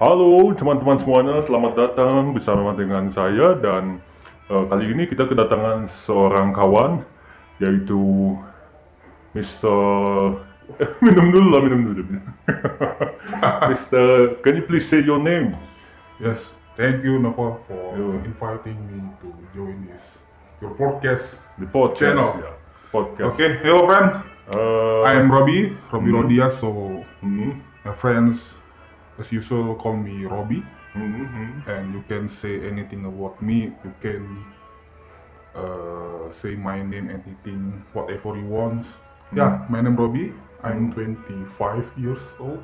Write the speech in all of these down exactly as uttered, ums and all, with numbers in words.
Halo teman-teman semuanya, selamat datang bersama dengan saya dan eh, kali ini kita kedatangan seorang kawan yaitu mister Eh, minum dulu lah, minum dulu. mister Can you please say your name? Yes, thank you Nova for Yeah. inviting me to join this your podcast. The podcast. Channel. Yeah, podcast. Okay, hello friend. Uh, I am Robbie, Robbie Mhm. Rodias. So mhm, my friends, as usual, call me Robbie, mhm, mhm. and you can say anything about me. You can uh, say my name, anything, whatever you want. Yeah, my name Robbie. I'm twenty-five years old,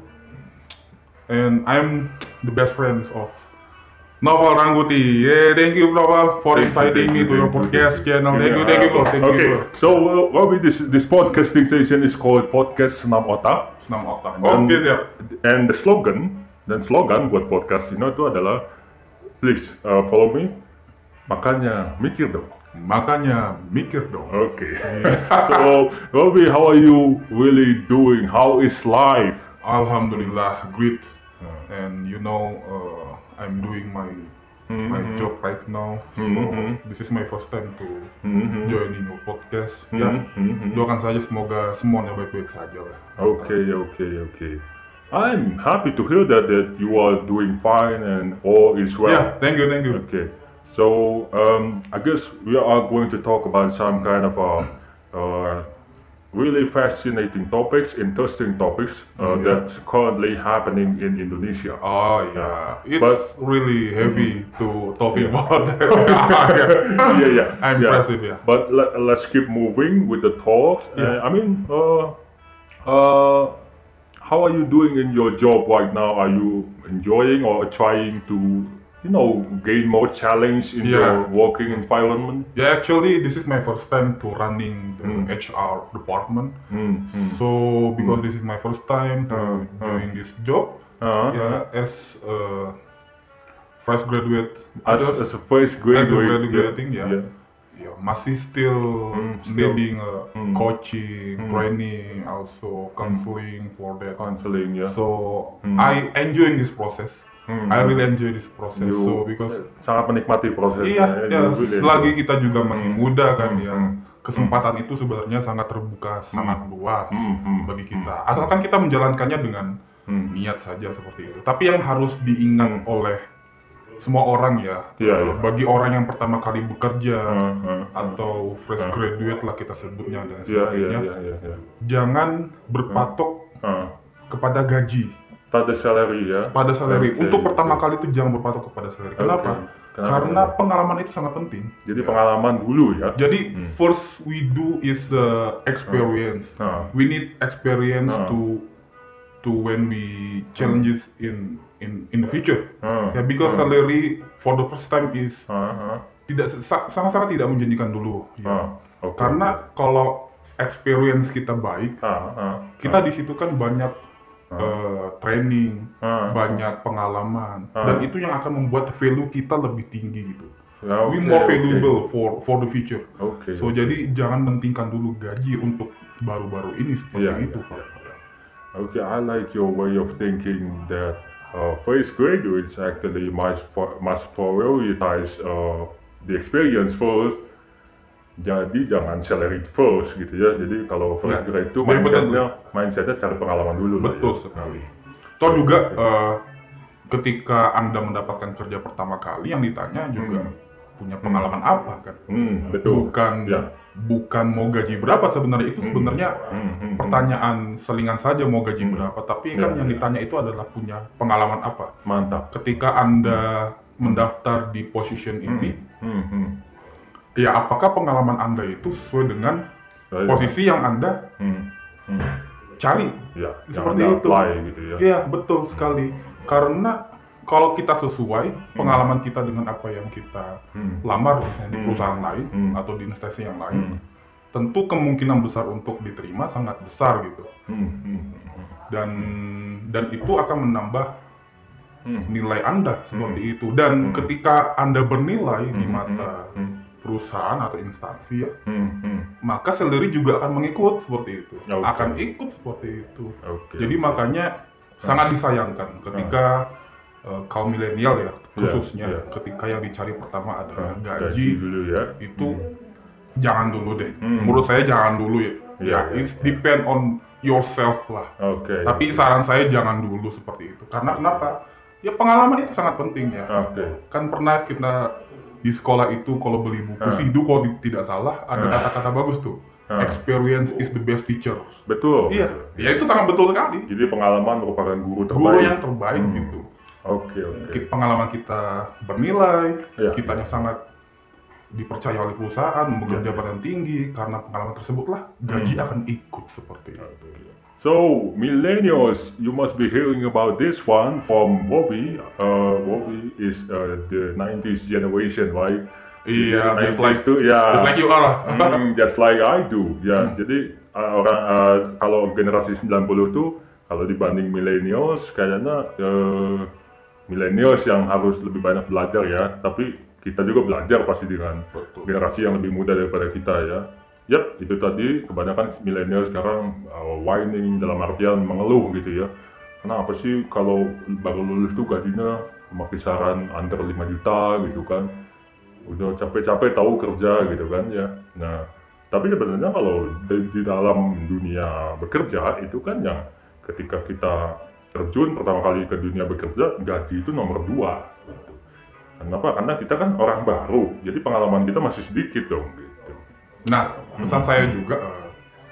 and I'm the best friend of Novel Rangguti. Yeah, thank you, Novel, for Thank you, inviting thank me you, to your thank you, podcast thank you. channel. Thank you, Yeah, thank you, bro. uh, Thank okay, you, bro. so uh, Robbie, this this podcasting station is called Podcast Senam Otak. Senam otak. Dan- Oke, siap. And the slogan dan slogan buat podcast ini itu adalah please uh, follow me. Makanya mikir dong. Makanya mikir dong. Okay. So Robbie, how are you really doing? How is life? Alhamdulillah, great. And you know, uh, I'm doing my my Mhm. job right now. So Mhm. this is my first time to Mhm. joining your podcast. Ya, Mhm. doakan saja semoga semuanya baik-baik saja lah. Okay, okay, okay. I'm happy to hear that that you are doing fine and all is well. Yeah, thank you, thank you. Okay, so um, I guess we are going to talk about some kind of uh, uh, really fascinating topics, interesting topics uh, Yeah. that's currently happening in Indonesia. Oh yeah, it's But- really heavy to talking Yeah. about that. yeah, yeah, I'm yeah. impressive, yeah. But let, let's keep moving with the talks. Yeah. Uh, I mean, uh, uh, how are you doing in your job right now? Are you enjoying or trying to, you know, gain more challenge in Yeah. your working environment? Yeah, actually, this is my first time to running the Mm. H R department. Mm, mm. So because this is my first time to Uh, uh. doing this job, Uh, yeah, as a fresh graduate, as, just as a first graduate, graduating, yeah. yeah. yeah, masih still Mm, still. needing uh, Mm. coaching, Mm. training, also counseling for that. Counseling, yeah. So Mm. I enjoying this process. Mm. I really enjoy this process. You So because sangat menikmati prosesnya. iya, ya, you really selagi enjoy. kita juga masih Hmm. muda kan Hmm. ya, Hmm. kesempatan itu sebenarnya sangat terbuka, sangat luas Hmm. Hmm. bagi kita. Asalkan kita menjalankannya dengan Hmm. niat saja seperti itu. Tapi yang harus diingat Hmm. oleh semua orang ya, Iya, eh, iya. bagi orang yang pertama kali bekerja Hmm, hmm, atau fresh Hmm. graduate lah kita sebutnya dan Iya, iya, sebagainya, iya, iya, iya. jangan berpatok Ah, kepada gaji, pada salary ya. pada salary. Oke, Untuk pertama oke. kali itu jangan berpatok kepada salary. Kenapa? Oke. Kenapa? Karena pengalaman itu sangat penting. Jadi pengalaman dulu ya. Jadi Hmm. first we do is the experience. Ah. We need experience Ah. to to when we challenges in in in the future. Ah. Ya, because Ah. salary for the first time is Ah, ah. tidak sa- sangat-sangat tidak menjanjikan dulu. Ya. Ah, oke. Karena kalau experience kita baik, Ah, ah. kita di situ kan banyak eh, training, Ah. banyak pengalaman, Ah. dan itu yang akan membuat value kita lebih tinggi gitu. Ya, We oke, more oke. valuable for for the future. Oke. So jadi jangan pentingkan dulu gaji untuk baru-baru ini seperti Iya, itu, iya, Pak. iya. Okay, I like your way of thinking that uh, first graduates actually must must prioritize uh, the experience first. Jadi jangan salary first gitu ya. Jadi kalau first Ya, grade itu ya, betul. mindsetnya mindsetnya cari pengalaman dulu lah Betul ya. sekali. Toh juga eh, ketika Anda mendapatkan kerja pertama kali yang ditanya juga Hmm. punya pengalaman apa kan? Hmm, betul. Bukan Ya. bukan mau gaji berapa sebenarnya, itu Hmm. sebenarnya Hmm, hmm, pertanyaan selingan saja mau gaji Hmm. berapa, tapi Ya, kan yang ya. ditanya itu adalah punya pengalaman apa. Mantap. Ketika Anda mendaftar di position ini, Hmm, hmm. ya apakah pengalaman Anda itu sesuai dengan Saya- posisi yang Anda Hmm, hmm. cari? Ya, Seperti jangan itu. apply gitu ya. Iya, betul sekali. Karena kalau kita sesuai pengalaman kita dengan apa yang kita Hmm. lamar misalnya di Hmm. perusahaan lain Hmm. atau di instansi yang lain, Hmm. tentu kemungkinan besar untuk diterima sangat besar gitu. Hmm, hmm, Dan dan itu akan menambah hmm. nilai Anda seperti itu. Dan Hmm. ketika Anda bernilai di Hmm, mata hmm, perusahaan atau instansi, ya, hmm, hmm. maka salary juga akan mengikut seperti itu. Oke. Akan ikut seperti itu. Oke. Jadi makanya sangat disayangkan ketika uh, kaum milenial ya khususnya yeah, yeah. ketika yang dicari pertama adalah uh, gaji, gaji dulu ya. Itu hmm. jangan dulu deh. Hmm. Menurut saya jangan dulu ya. Yeah, ya, yeah, it's depend on yourself lah. Okay. Tapi saran saya jangan dulu seperti itu. Karena kenapa? Ya pengalaman itu sangat penting ya. Okay. Kan pernah kita di sekolah itu kalau beli buku uh. Sidu kalau tidak salah ada uh. kata-kata bagus tuh. Uh. Experience is the best teacher. Betul. Iya. Ya itu sangat betul sekali. Jadi pengalaman merupakan guru terbaik. Guru yang terbaik hmm. gitu. Oke okay, oke. Okay. Pengalaman kita bernilai, yeah. kitanya yeah. sangat dipercaya oleh perusahaan, memiliki yeah. jabatan tinggi, karena pengalaman tersebutlah gaji hmm. akan ikut seperti itu. So, millennials, you must be hearing about this one from Bobby. Uh, Bobby is uh, the nineties generation, right? Iya, yeah, just like too, yeah. just like you are. mm, just like I do. Ya, yeah. hmm. Jadi uh, orang uh, kalau generasi sembilan puluh tuh kalau dibanding millennials, kayaknya uh, millennials yang harus lebih banyak belajar ya. Tapi kita juga belajar pasti dengan Betul. generasi yang lebih muda daripada kita ya. Yap, itu tadi kebanyakan milenial sekarang uh, whining dalam artian mengeluh gitu ya. Kenapa sih kalau baru lulus tuh gajinya cuma kisaran under lima juta gitu kan. Udah capek-capek tahu kerja gitu kan ya. Nah, tapi sebenarnya kalau di, di dalam dunia bekerja itu kan yang ketika kita terjun pertama kali ke dunia bekerja, gaji itu nomor dua. Gitu. Kenapa? Karena kita kan orang baru, jadi pengalaman kita masih sedikit dong. Gitu. Nah, pesan hmm. saya juga, uh,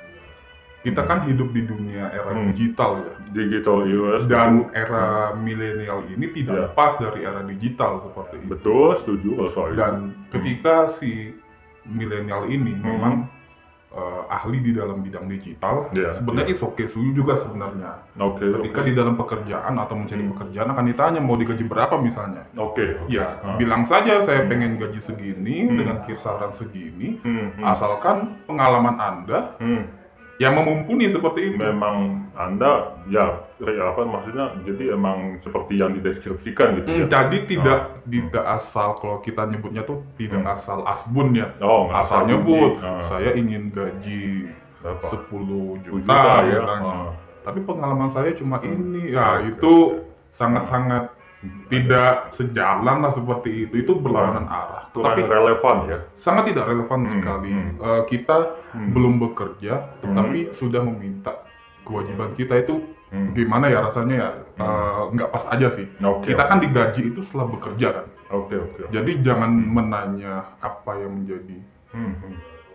kita kan hidup di dunia era hmm. digital ya. Digital U S. Dan era hmm. milenial ini tidak yeah. lepas dari era digital seperti itu. Betul, setuju soal itu. Dan ketika si milenial ini hmm. memang uh, ahli di dalam bidang digital, yeah. sebenarnya yeah. is okay, setuju juga sebenarnya. Oke. Okay, ketika okay. di dalam pekerjaan atau mencari hmm. pekerjaan akan ditanya mau digaji berapa misalnya. Oke. Okay, okay. Ya, hmm. bilang saja saya hmm. pengen gaji segini hmm. dengan kisaran segini, hmm. Hmm. asalkan pengalaman Anda hmm. yang memumpuni seperti ini. Memang Anda ya apa maksudnya? Jadi emang seperti yang dideskripsikan gitu hmm, ya. Jadi tidak oh. tidak asal kalau kita nyebutnya tuh tidak hmm. asal asbun ya. Oh, asal nyebut uh. saya ingin gaji berapa? sepuluh juta, juta ya. Uh. Tapi pengalaman saya cuma hmm. ini. Ya okay. itu sangat-sangat hmm. tidak sejalan lah seperti itu. Itu berlawanan hmm. arah. Kurang Tapi relevan ya. Sangat tidak relevan hmm. sekali. Hmm. Uh, kita hmm. belum bekerja, tetapi hmm. sudah meminta kewajiban kita itu hmm. gimana ya rasanya ya hmm. uh, nggak pas aja sih. Okay, kita okay. kan digaji itu setelah bekerja kan. Oke okay, oke. Okay, okay. Jadi jangan hmm. menanya apa yang menjadi hmm. Hmm.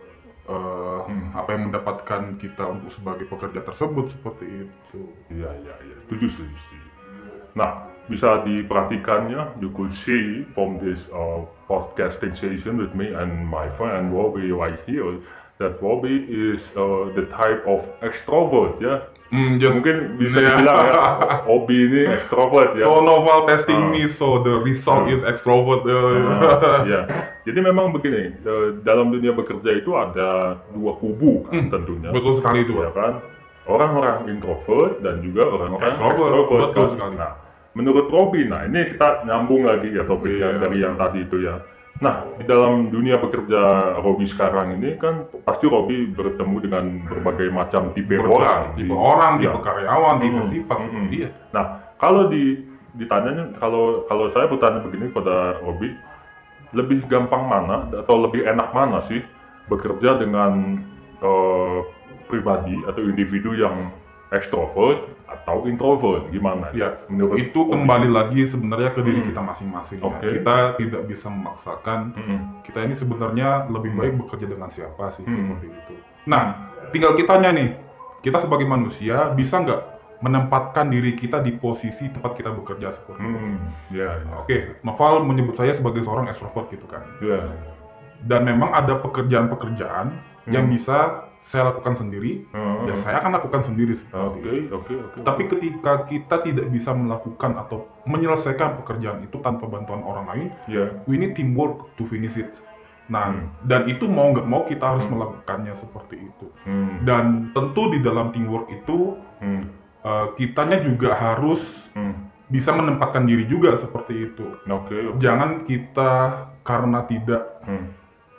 Uh, hmm. apa yang mendapatkan kita untuk sebagai pekerja tersebut seperti itu. Iya iya iya. Setuju setuju. setuju. Nah, bisa diperhatikannya, you could see from this uh, podcasting session with me and my friend Bobby right here that Bobby is uh, the type of extrovert ya. Mm, just, Mungkin bisa yeah. dibilang ya, Bobby ini extrovert ya. So Noval testing uh, me, so the result uh, is extrovert. Uh, uh, ya. Jadi memang begini, uh, dalam dunia bekerja itu ada dua kubu kan, mm, tentunya. Betul sekali itu ya kan. Orang-orang introvert dan juga orang-orang extrovert. extrovert. Betul sekali. Nah, menurut Robby, nah ini kita nyambung lagi ya topik yeah. dari yang tadi itu ya. Nah, di dalam dunia bekerja Robby sekarang ini kan pasti Robby bertemu dengan berbagai macam tipe Berbagai, orang. Tipe di, orang, ya. tipe karyawan, tipe hmm. sifat hmm. seperti dia. Nah, kalau di ditanyanya, kalau kalau saya bertanya begini pada Robby, lebih gampang mana atau lebih enak mana sih bekerja dengan uh, pribadi atau individu yang extrovert atau introvert, gimana? Ya, menurut itu kembali lagi sebenarnya ke diri hmm. kita masing-masing. Okay. Ya. Kita tidak bisa memaksakan. Hmm. Kita ini sebenarnya lebih baik bekerja dengan siapa sih hmm. seperti itu. Nah, tinggal kitanya nih, kita sebagai manusia bisa nggak menempatkan diri kita di posisi tempat kita bekerja seperti hmm. itu. Yeah, yeah. Oke, okay. Noval menyebut saya sebagai seorang extrovert gitu kan. Yeah. Dan memang ada pekerjaan-pekerjaan hmm. yang bisa saya lakukan sendiri, uh, ya saya akan lakukan sendiri seperti okay, itu. Okay, okay. Tapi ketika kita tidak bisa melakukan atau menyelesaikan pekerjaan itu tanpa bantuan orang lain, yeah. we need teamwork to finish it. Nah, hmm. dan itu mau nggak mau kita harus hmm. melakukannya seperti itu. Hmm. Dan tentu di dalam teamwork itu, hmm. uh, kitanya juga harus hmm. bisa menempatkan diri juga seperti itu. Okay, okay. Jangan kita karena tidak hmm.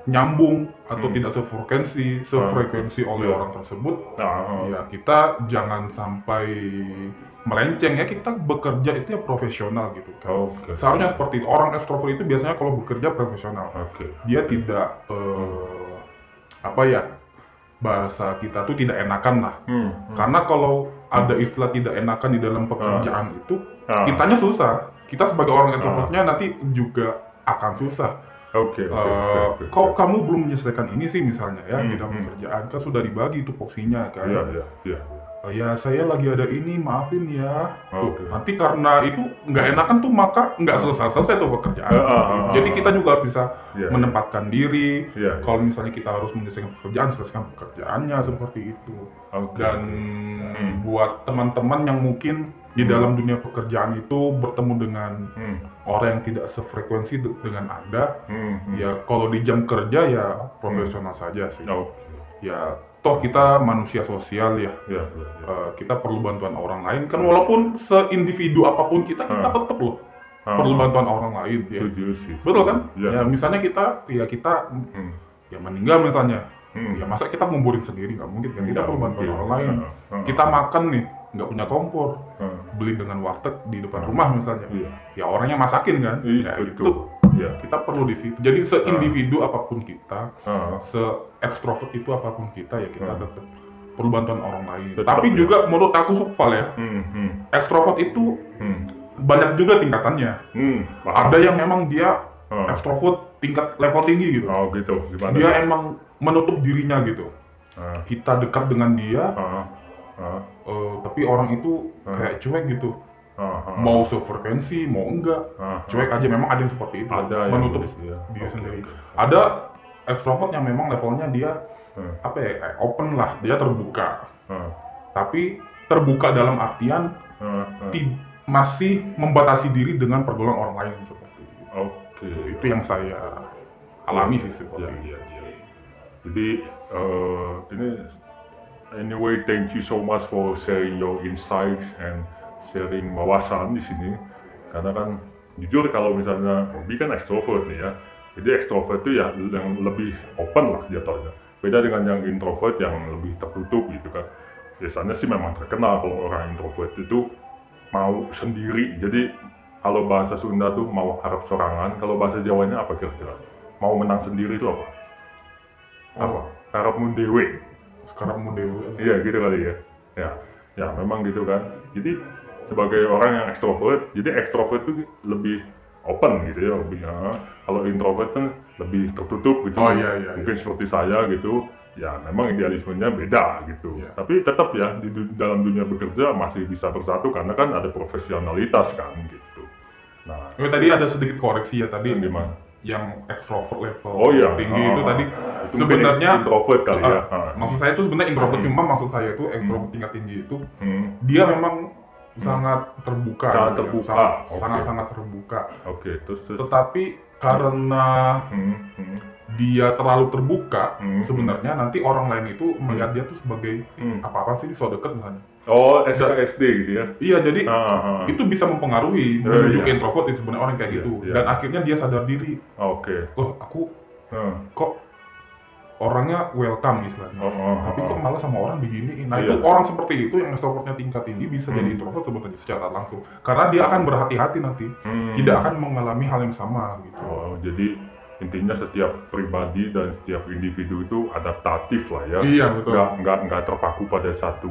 nyambung atau Hmm. tidak sefrekuensi sefrekuensi oleh Iya. orang tersebut, Nah, ya kita jangan sampai melenceng ya, kita bekerja itu ya profesional gitu kan. oke. Seharusnya seperti itu. Orang ekstrovert itu biasanya kalau bekerja profesional. Oke. Dia tidak eh, apa ya, bahasa kita tuh tidak enakan lah. Hmm. hmm. Karena kalau ada istilah tidak enakan di dalam pekerjaan itu, Ah. kitanya susah. Kita sebagai orang Ah. introvertnya nanti juga akan susah. Oke, oke, Eh, oke, oke. kok kamu belum menyelesaikan ini sih misalnya ya, Hmm, di dalam hmm. pekerjaan kan sudah dibagi tuh porsinya kan. Iya, iya, iya. "Oh ya saya lagi ada ini, maafin ya." Tuh, Oke. nanti karena itu nggak enakan tuh maka nggak selesai-selesai tuh pekerjaan. Ah, ah, ah, Jadi ah. kita juga harus bisa Iya, menempatkan diri. Iya, iya. Kalau misalnya kita harus menyelesaikan pekerjaan, selesaikan pekerjaannya seperti itu. Oke. Dan Hmm. buat teman-teman yang mungkin di Hmm. dalam dunia pekerjaan itu bertemu dengan Hmm. orang yang tidak sefrekuensi de- dengan Anda, Hmm. hmm. ya kalau di jam kerja ya profesional saja sih. Oke. Ya toh kita manusia sosial ya. Iya, iya, iya. Eh, kita perlu bantuan orang lain kan, walaupun seindividu apapun kita kita Ah. tetap loh Ah. perlu bantuan orang lain ya. Setuju sih. Betul kan? Iya. Ya misalnya kita ya kita Hmm. ya meninggal misalnya, Hmm. ya masa kita nguburin sendiri, nggak mungkin kan, kita Nggak perlu bantuan mungkin. orang lain. Ah, ah, Kita ah. makan nih nggak punya kompor, Ah. beli dengan warteg di depan Ah. rumah misalnya, Iya. ya orangnya masakin kan. Iya, Ya, itu betul. Iya. kita perlu di situ. Jadi seindividu apapun kita, Ah. se ekstrovert itu apapun kita, ya kita Hmm. tetap perlu bantuan orang lain. Tetap, Tapi ya. juga menurut aku Val ya, Hmm. Hmm. ekstrovert itu Hmm. banyak juga tingkatannya. Hmm. Paham. Ada yang memang dia Ah. ekstrovert tingkat level tinggi gitu. Oh gitu. Gimana? Dia emang menutup dirinya gitu. Ah. Kita dekat dengan dia, Ah. Ah. eh, tapi orang itu Ah. kayak cuek gitu. Ah. Ah. Mau sefrekuensi, mau enggak. Ah. Cuek aja, memang ada yang seperti itu. Ada yang menutup gitu ya. diri Oke, sendiri. oke. Ada ekstrovert yang memang levelnya dia Hmm. apa ya, kayak open lah, dia terbuka. Ah. Tapi terbuka dalam artian Ah. Ah. ti- masih membatasi diri dengan pergaulan orang lain seperti itu. Oke. Itu yang saya alami sih Ya, seperti itu. ya, ya. Jadi eh, ini anyway, thank you so much for sharing your insights and sharing wawasan di sini. Karena kan jujur kalau misalnya Bobby kan extrovert nih ya. Jadi extrovert itu ya yang lebih open lah jatuhnya. Beda dengan yang introvert yang lebih tertutup gitu kan. Biasanya sih memang terkenal kalau orang introvert itu mau sendiri. Jadi kalau bahasa Sunda tuh mau harap sorangan, kalau bahasa Jawanya apa kira-kira? Mau menang sendiri itu apa? Apa? Harap mundewe. Sekarang mau dewe. Iya gitu kali ya. Ya, ya memang gitu kan. Jadi sebagai orang yang ekstrovert, jadi ekstrovert itu lebih open gitu ya, lebih ya. Kalau introvert kan lebih tertutup gitu. Oh, iya, iya, Mungkin seperti saya gitu. Ya memang idealismenya beda gitu. Iya. Tapi tetap ya di du- dalam dunia bekerja masih bisa bersatu karena kan ada profesionalitas kan gitu. Nah, Oh, tadi ada sedikit koreksi ya tadi. yang gimana? Yang ekstrovert level Oh iya, tinggi ah, itu ah, tadi ah. Itu mungkin sebenarnya introvert kali ya. ah, Ah. maksud saya itu sebenarnya introvert, Hmm. cuma maksud saya itu ekstrovert tingkat tinggi itu Hmm. dia memang sangat terbuka, Sangat gitu ya. terbuka, sangat, oke. sangat sangat terbuka. Oke, terus terus. Tetapi karena Hmm. Hmm. dia terlalu terbuka, Hmm. sebenarnya nanti orang lain itu melihat dia tuh sebagai Hmm. apa-apa sih, so deket misalnya. Oh, S K S D gitu ya? Iya, jadi Ah, ah, ah. itu bisa mempengaruhi Eh, menuju ke iya. introvert ya sebenarnya orang kayak Iya, gitu. iya. Dan akhirnya dia sadar diri, Oke. oh aku Ah. kok orangnya welcome istilahnya. Oh, oh, Tapi oh, kok oh. malah sama orang begini. Nah Iya. itu orang seperti itu yang extrovertnya tingkat tinggi bisa Hmm. jadi introvert sebenarnya secara langsung. Karena dia akan berhati-hati nanti, Hmm. tidak akan mengalami hal yang sama gitu. Oh, jadi intinya setiap pribadi dan setiap individu itu adaptatif lah ya. Iya, betul. Nggak, nggak, nggak terpaku pada satu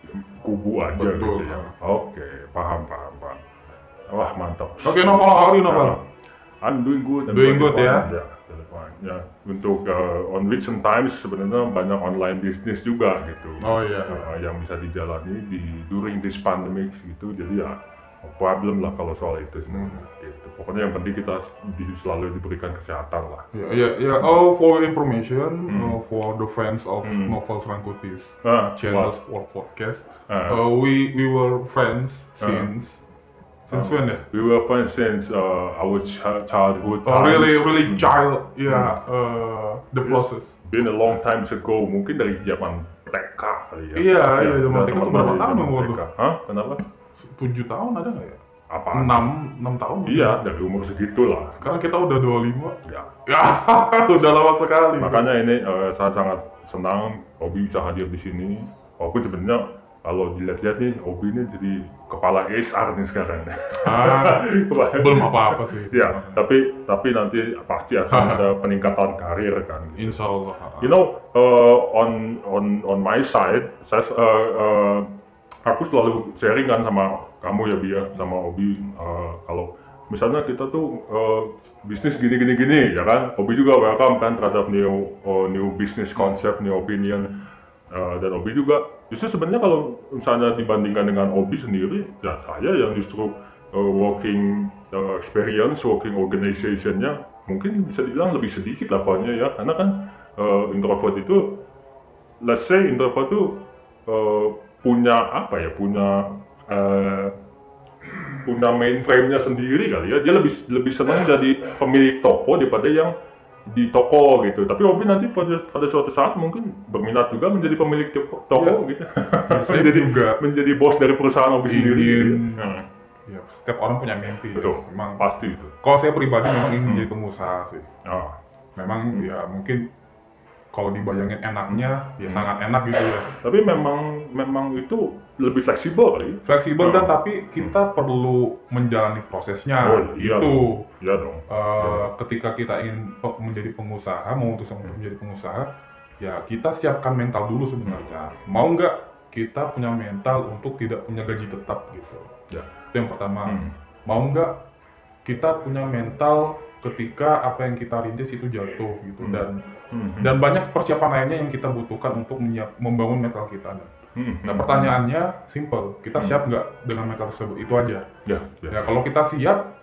kubu aja Betul. gitu ya. Oke, paham, paham, paham. Wah, mantap. Oke, Novel, how are you, Novel? Nah, I'm doing good. I'm Doing good, fine. ya? Ya, doing fine. Ya, untuk uh, on recent times sebenarnya banyak online business juga gitu. Oh, iya. Uh, yang bisa dijalani di during this pandemic gitu. Jadi ya no problem lah kalau soal itu sebenarnya. Hmm. Gitu. Pokoknya yang penting kita di- selalu diberikan kesehatan lah. Ya, ya, ya. Oh, for your information, Hmm. uh, for the fans of Hmm. Novel Rangkutis Ah, channel what? or podcast, Ah. uh, we we were friends Ah. since since Uh, when ya? We were friends since uh, our ch- childhood. Oh, times. really really Hmm. child, ya, uh, the process. Been a long time ago, mungkin dari zaman T K kali ya. Iya, iya, zaman dan T K tuh teman-teman berapa dari tahun zaman umur T K. lu? Hah? Kenapa? Tujuh tahun ada nggak ya? Apa? enam enam tahun. Iya, dari umur segitu lah. Sekarang kita udah dua puluh lima. Ya. Ya, udah lama sekali. Makanya ini uh, saya sangat senang Obi bisa hadir di sini. Walaupun sebenarnya kalau dilihat-lihat nih, Obi ini jadi kepala H R nih sekarang. Ah, belum apa-apa sih. Ya, tapi tapi nanti pasti akan ada peningkatan karir kan. Gitu. Insya Allah. You know, uh, on on on my side, saya uh, uh, aku selalu sharing kan sama kamu ya Bia, sama Obi. Uh, kalau misalnya kita tuh uh, bisnis gini gini gini, ya kan? Obi juga welcome kan terhadap new uh, new business concept, new opinion. Uh, dan Obi juga, justru sebenarnya kalau misalnya dibandingkan dengan Obi sendiri, ya saya yang justru uh, working uh, experience, working organization-nya mungkin bisa dibilang lebih sedikit levelnya ya, karena kan uh, introvert itu, let's say introvert itu uh, punya apa ya, punya uh, punya mainframe-nya sendiri kali ya, dia lebih lebih senang jadi pemilik toko daripada yang di toko gitu. Tapi Obi nanti pada pada suatu saat mungkin berminat juga menjadi pemilik toko ya. gitu. Saya menjadi juga menjadi bos dari perusahaan Obi sendiri. Gitu. Hmm. Ya, setiap orang punya mimpi. Betul, ya. Memang pasti itu. Kalau saya pribadi memang ingin Hmm. menjadi pengusaha sih. Ah. Memang Hmm. ya mungkin kalau dibayangin enaknya ya Hmm. sangat enak gitu ya. Tapi memang memang itu lebih fleksibel kali. Fleksibel Hmm. dan tapi kita perlu menjalani prosesnya. Oh, iya itu. dong. Iya dong. Uh, ketika kita ingin pe- menjadi pengusaha, memutuskan untuk menjadi pengusaha, ya kita siapkan mental dulu sebenarnya. Mau nggak kita punya mental untuk tidak punya gaji tetap gitu. Ya. Itu yang pertama. Hmm. Mau nggak kita punya mental ketika apa yang kita rintis itu jatuh gitu. Hmm. Dan Hmm. dan banyak persiapan lainnya yang kita butuhkan untuk menyiap, membangun mental kita. Hmm. Nah pertanyaannya simple, kita Hmm. siap nggak dengan mental tersebut? Itu aja. Ya, ya. Ya kalau kita siap,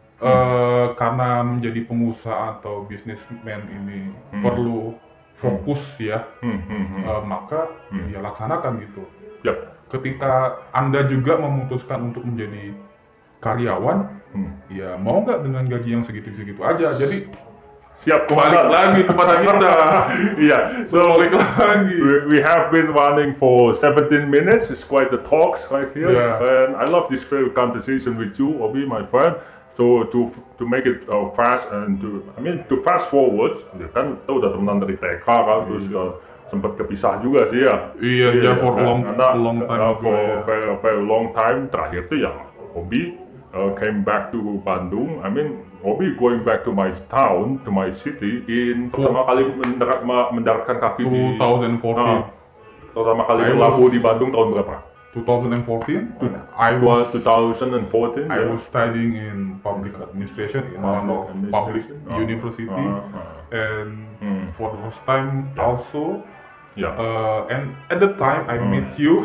eh, karena menjadi pengusaha atau businessman ini Hmm. perlu fokus ya, Hmm. Hmm. Hmm. eh, maka Hmm. ya laksanakan gitu. Ya. Ketika Anda juga memutuskan untuk menjadi karyawan, Hmm. ya mau nggak dengan gaji yang segitu-segitu aja. Jadi Siap balik lagi kepada kita. Iya, so Balik lagi. we, we have been running for seventeen minutes. It's quite the talks right here, Yeah. and I love this very conversation with you, Obi, my friend. So to to make it uh, fast and to, I mean to fast forward, ya kan kita udah temenan dari T K kan, terus uh, sempat kepisah juga sih ya. Iya, ya for kan? long, Karena, long time uh, juga for ya. very, very long time. Terakhir tuh ya Obi uh, came back to Bandung. I mean Obi going back to my town, to my city in pertama kali mendarat, mendaratkan kaki di twenty fourteen. uh, pertama kali I berlabuh was- di Bandung tahun berapa? twenty fourteen, I was twenty fourteen. I ya. was studying in public administration in one of Public public administration. Oh. university, Uh, uh, and Hmm. for the first time Yeah. also, Ya. uh, and at the time I Hmm. met you.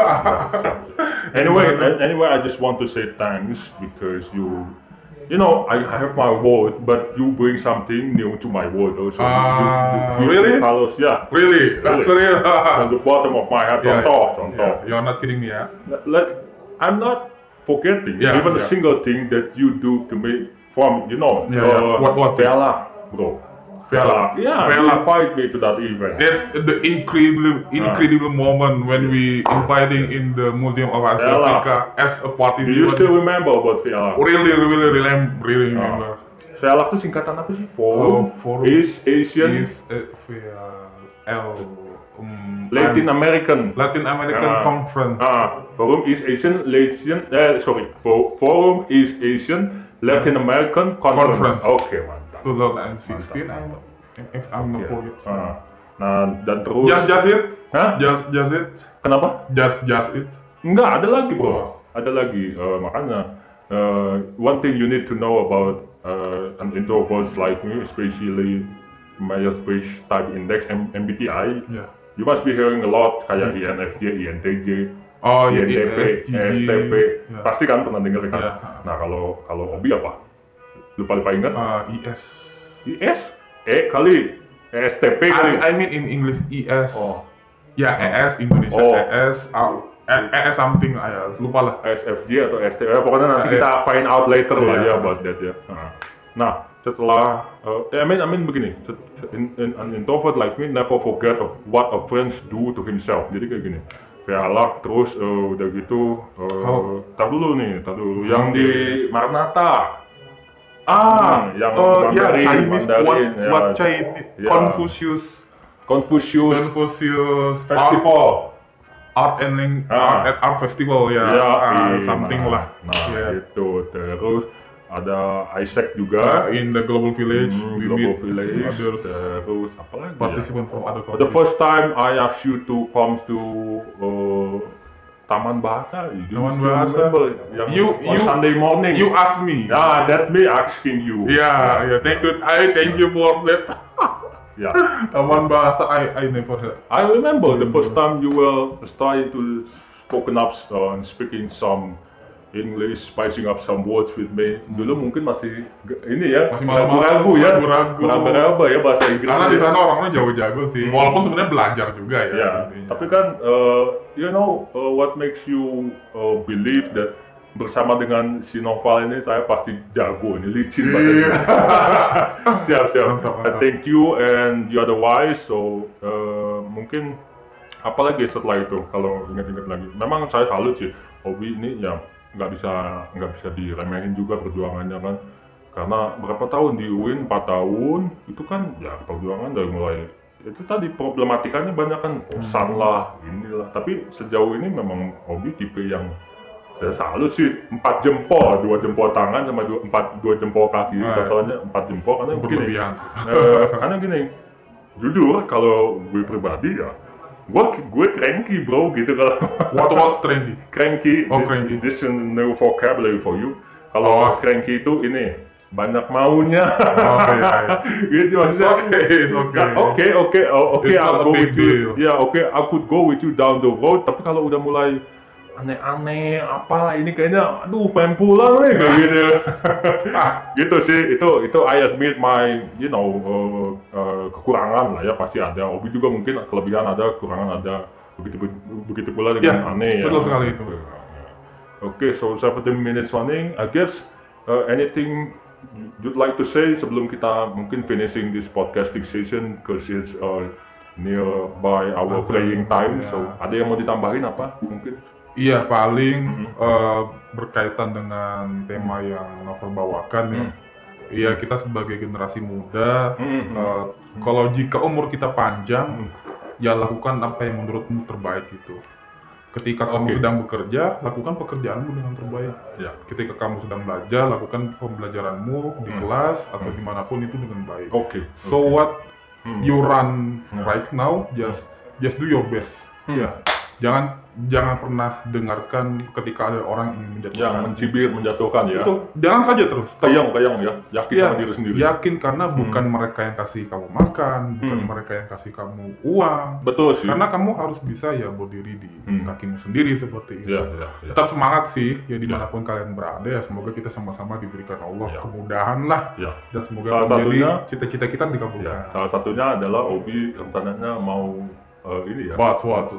Anyway, an- anyway, I just want to say thanks because you, you know, I, I have my word, but you bring something new to my word also. Ah, you, you, you really? Carlos, yeah. Really, that's Really? real. From the bottom of my heart, Yeah, contoh, yeah, contoh. you're not kidding me, yeah? Let, let- I'm not forgetting Yeah, even yeah. a single thing that you do to me from, you know, Yeah, yeah. What- what? Vela, bro. Vela. Yeah, Vela. you invite me to that event. That's the incredible, Ah. incredible moment when we inviting in the Museum of Asia Vela. Africa as a Do you participant. still remember about Vela? Really, really, really, really remember. Vela itu singkatan apa sih? Forum, Oh, Forum East Asian, Is uh, via L um, Latin I'm- American. Latin American Ah. Conference. Ah, Forum East Asian, Latin, eh, sorry, Fo- Forum East Asian Latin American Conference. Conference. Oke, mantap. twenty sixteen, Mantap, I, if I'm not Oke. forget. Ah, nah, dan terus. Just, just it. Hah? Just, just it. Kenapa? Just, just it. Enggak, ada lagi bro. Oh. Ada lagi. Eh, makanya, eh, one thing you need to know about uh, an introvert like me, especially Myers-Briggs Type Index, M- MBTI, Yeah. you must be hearing a lot kayak I N F J, I N T J, Oh, I yeah, N T P, S T G. S T P, Yeah. pasti kan pernah dengar kan? Iya. Nah kalau kalau Obi apa? Lupa lupa ingat? Uh, I S. I S? E kali, S T P kali. I, I mean in English I S. Oh, Ya, E S Indonesia, Oh. E S, uh, E S something, ya, lupa lah. S F J atau S T P, pokoknya nanti Ah, kita find out later lah Iya. ya about that ya. Nah, Nah, setelah, uh, I mean, I mean begini, in, in, an introvert like me never forget of what a friend do to himself. Jadi kayak gini, realak terus uh, udah gitu uh, Oh. tar dulu nih, tar dulu yang di Maranatha. Ah, Hmm, yang uh, ya Mandarin, Chinese, Mandarin, what, ya. what Chinese, Ya. Confucius, Confucius Confucius Art, Festival. Art and Ling- Ah. Art, and Art Festival ya, Ya, ah, iya, something nah, lah. Nah, Ya. itu terus ada Isaac Uh, juga. in the Global Village, Hmm, we Global meet Village. others, Terus apa lagi ya? participant from other The countries. first time I asked you to come to uh, Taman Bahasa, you Taman still Bahasa. remember? Yang You- on you- Sunday morning. You asked me. Yeah, that me asking you. Yeah, yeah. Thank you. I thank you for that. Yeah. Taman Bahasa, I I never heard. I remember the first time you were starting to spoken up uh, and speaking some English, spicing up some words with me. Dulu mungkin masih g- ini ya, Masih ragu-ragu ya, ragu-ragu. ragu-ragu ya bahasa Inggris. Karena di sana orangnya jago-jago sih. Hmm. Walaupun sebenarnya belajar juga ya. Ya, intinya. tapi kan uh, you know uh, what makes you uh, believe that bersama dengan si Noval ini saya pasti jago ini licin bahasa Iya. Inggris. siap siap. Mantap, Uh, mantap. thank you and you are the wise. So uh, mungkin apalagi setelah itu kalau ingat-ingat lagi. Memang saya salut sih. Hobi ini ya nggak bisa nggak bisa diremehin juga perjuangannya kan. Karena berapa tahun di U I N empat tahun itu kan ya perjuangan dari mulai itu tadi problematikanya banyak kan kosan lah inilah. Tapi sejauh ini memang hobi tipe yang saya salut sih, empat jempol, dua jempol tangan sama dua, empat, dua jempol kaki, Ah, totalnya empat jempol karena begini, Berlebihan. eh, karena gini, jujur kalau gue pribadi ya, gue gue cranky bro gitu kalau What what's trendy? cranky, Oh, this, cranky. this is a new vocabulary for you. Kalau Oh. cranky itu ini banyak maunya, Oke, iya. gitu maksudnya. Oke, it's okay. Oke, oke, oh, oke, It's not I'll a go big with you. deal. Ya, oke, I could go with you down the road. Tapi kalau udah mulai aneh-aneh, apa ini kayaknya, aduh, pengen pulang nih kayak gitu. Gitu sih, itu itu I admit my, you know, uh, uh, kekurangan lah ya pasti ada. Obi juga mungkin kelebihan ada, kekurangan ada. Begitu begitu pula dengan Ya, aneh ya. betul sekali itu. Oke, so seventeen minutes running. I guess uh, anything you'd like to say sebelum kita mungkin finishing this podcasting session because it's uh, nearby our Ada, playing time. ya. So ada yang mau ditambahin apa mungkin? Iya, paling Mhm. eh, berkaitan dengan tema yang novel bawakan ya. Hmm. Iya, kita sebagai generasi muda, Mhm. eh, kalau jika umur kita panjang, Hmm. ya lakukan apa yang menurutmu terbaik itu. Ketika kamu Oke. sedang bekerja, lakukan pekerjaanmu dengan terbaik. Ya. Ketika kamu sedang belajar, lakukan pembelajaranmu di Hmm. kelas atau Hmm. dimanapun itu dengan baik. Oke. So oke. what Hmm. you run Hmm. right now, just just do your best. Hmm. Ya, jangan jangan pernah dengarkan ketika ada orang ingin menjatuhkan. Yang mencibir, menjatuhkan ya. Itu jangan saja terus. Kayang, kayang ya. Yakin Ya, sama diri sendiri. yakin karena Hmm. bukan mereka yang kasih kamu makan, bukan Hmm. mereka yang kasih kamu uang. Betul sih. Karena kamu harus bisa ya berdiri di Hmm. kakimu sendiri seperti itu. Ya, ya, ya. Tetap semangat sih, ya dimanapun kalian berada ya semoga kita sama-sama diberikan Allah Ya. kemudahan lah Ya. dan semoga Salah menjadi satunya- cita-cita kita Ya, dikabulkan. salah satunya adalah Obi rencananya mau uh, ini ya. What what?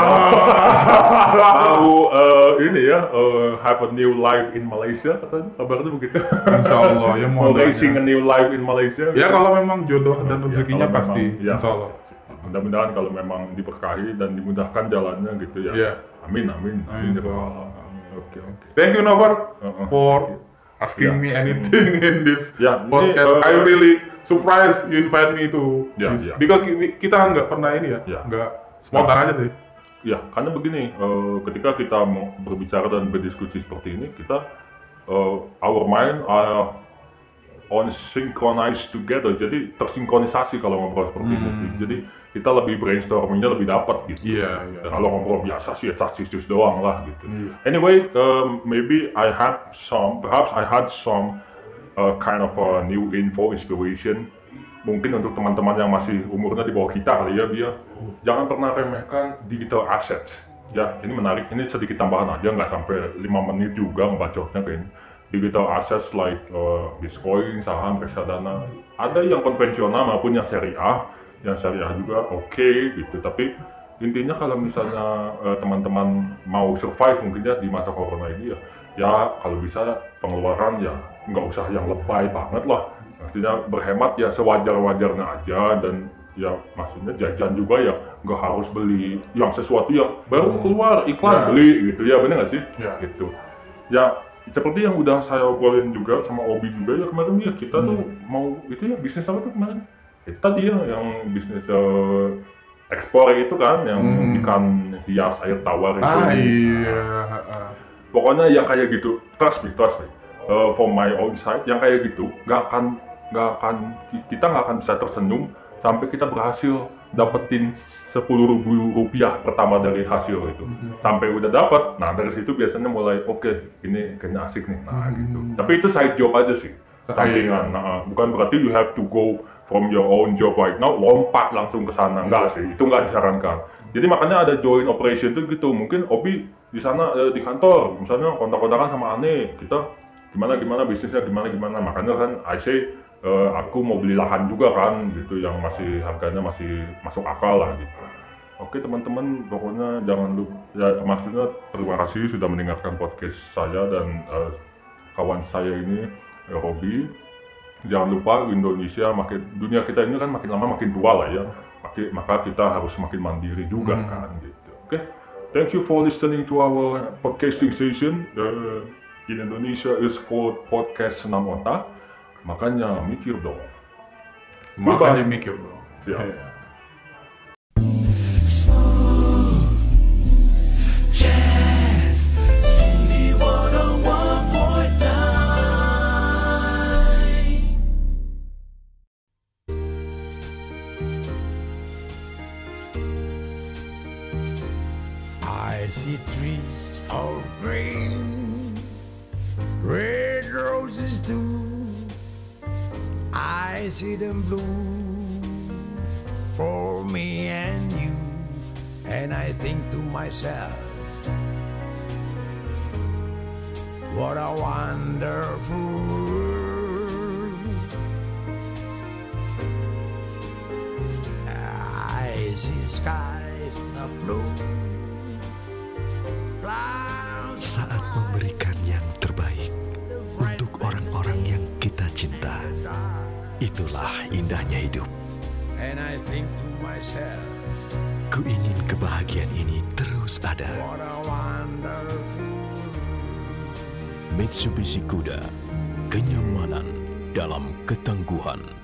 Mau uh, ini ya, uh, have a new life in Malaysia katanya, kabarnya begitu. Insya Allah ya Mau mohon raising a doanya. new life in Malaysia. Ya kalau memang jodoh dan Ya, rezekinya kalau pasti, memang, ya. Insya Allah. Mudah-mudahan kalau memang diberkahi dan dimudahkan jalannya gitu ya. Ya. Amin, amin, amin. Amin. Ya Allah. Oke, oke. Thank you Novar Uh-uh. for asking Ya. me anything in this Ya, ini, podcast. uh, I really surprised you invite me to Ya, this. ya. Because ki- kita nggak pernah ini ya, Ya. nggak spontan aja sih. Ya, karena begini, eh, ketika kita mau berbicara dan berdiskusi seperti ini, kita eh, our mind are on synchronized together, jadi tersinkronisasi kalau ngobrol seperti Hmm. ini. Jadi kita lebih brainstormingnya lebih dapat gitu. Iya, iya. Kalau ngobrol biasa sih, statistik doang lah gitu. Iya. Anyway, um, maybe I had some, perhaps I had some uh, kind of a new info, inspiration. Mungkin untuk teman-teman yang masih umurnya di bawah kita kali ya, dia jangan pernah remehkan digital assets. Ya, ini menarik. Ini sedikit tambahan aja, nggak sampai lima menit juga ngebacotnya kayak ini. Digital assets like uh, Bitcoin, saham, reksadana. Ada yang konvensional maupun yang syariah. Yang syariah juga oke gitu. Tapi intinya kalau misalnya uh, teman-teman mau survive mungkin ya di masa corona ini ya, ya kalau bisa pengeluaran ya nggak usah yang lebay banget lah. Artinya berhemat ya sewajar-wajarnya aja dan ya maksudnya jajan juga ya nggak harus beli yang sesuatu yang baru keluar iklan Ya. beli gitu ya, bener nggak sih? Ya. Gitu ya, seperti yang udah saya obrolin juga sama Obi juga ya kemarin ya, kita Hmm. tuh mau itu ya bisnis apa tuh kemarin? Itu tadi ya yang bisnis eh, ekspor itu kan, yang Hmm. ikan hias air tawar itu. Ah iya. ah. Pokoknya yang kayak gitu, trust me, trust me. Uh, from my own side, yang kayak gitu, nggak akan, nggak akan, kita nggak akan bisa tersenyum sampai kita berhasil dapetin sepuluh ribu rupiah pertama dari hasil itu. Mhm. Sampai udah dapet, nah dari situ biasanya mulai oke, ini kayaknya asik nih, nah Mhm. gitu. Tapi itu side job aja sih, sampingan. Nah, bukan berarti you have to go from your own job right now, lompat langsung ke sana, enggak sih, itu nggak disarankan. Jadi makanya ada joint operation tuh gitu, mungkin Obi di sana eh, di kantor, misalnya kontak-kontakan sama Ane, kita gimana gimana bisnisnya gimana gimana, makanya kan I say eh, aku mau beli lahan juga kan, gitu yang masih harganya masih masuk akal lah gitu. Oke teman-teman, pokoknya jangan lupa, ya, maksudnya terima kasih sudah mendengarkan podcast saya dan eh, kawan saya ini, eh, Robi. Jangan lupa Indonesia makin, dunia kita ini kan makin lama makin tua lah ya, Maki- maka kita harus semakin mandiri juga Hmm. kan gitu. Oke, thank you for listening to our podcasting session. Uh, in Indonesia is called podcast Senam Otak, makanya mikir dong. Makanya Goodbye. mikir bro. Siap. Iya. Jazz City one oh one point nine. I see trees of green, red roses too. I see them bloom for me and you. And I think to myself, what a wonderful world. I see skies of blue, clouds Saat memberikan yang terbaik untuk orang-orang yang kita cinta, itulah indahnya hidup. and I think to myself, Ku ingin kebahagiaan ini terus ada. what a wonderful world. Mitsubishi Kuda, kenyamanan dalam ketangguhan.